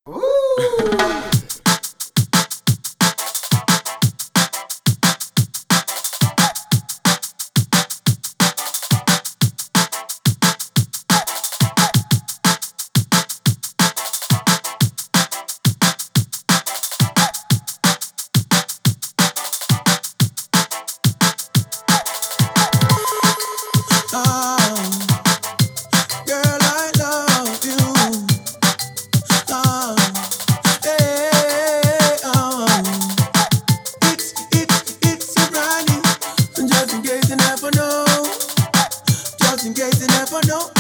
Ooh. In case you never know,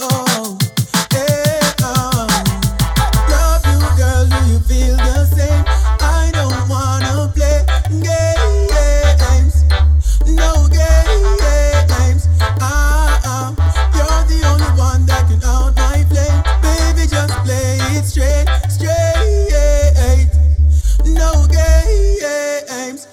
hey, love you, girl. Do you feel the same? I don't wanna play games, no games. You're the only one that can out my flame, baby. Just play it straight, no games.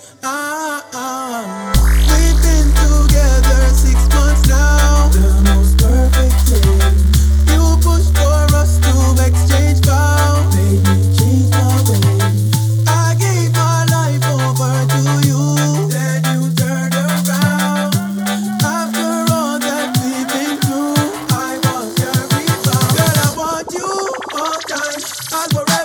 We've been together 6 months now. The most perfect day. You pushed for us to exchange vows, made me change my ways. I gave my life over to you, then you turned around. After all that we've been through, I was your rebound. Girl, I want you all time. I'll forever